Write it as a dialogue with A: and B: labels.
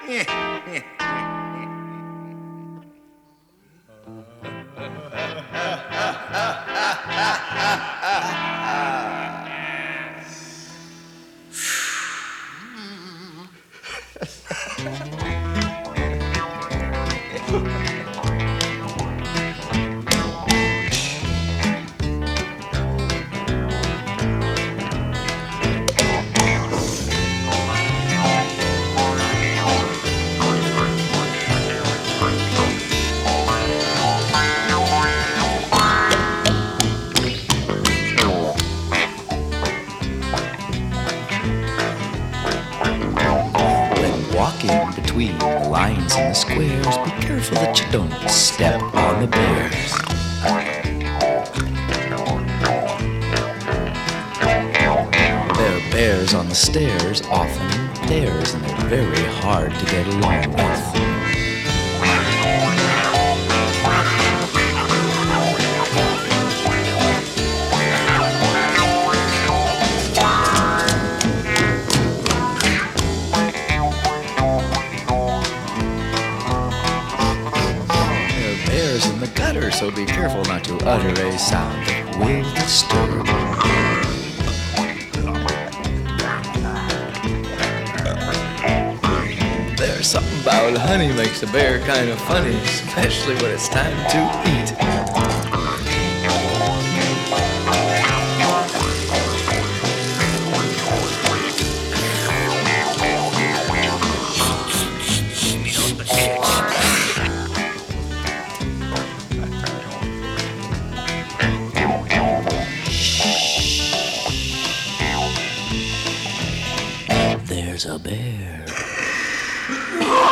A: Walking between the lines and the squares, be careful that you don't step on the bears. There are bears on the stairs, often in pairs, and they're very hard to get along with. In the gutter, so be careful not to utter a sound that will disturb. There's something about honey makes a bear kind of funny, especially when it's time to eat. There's a bear.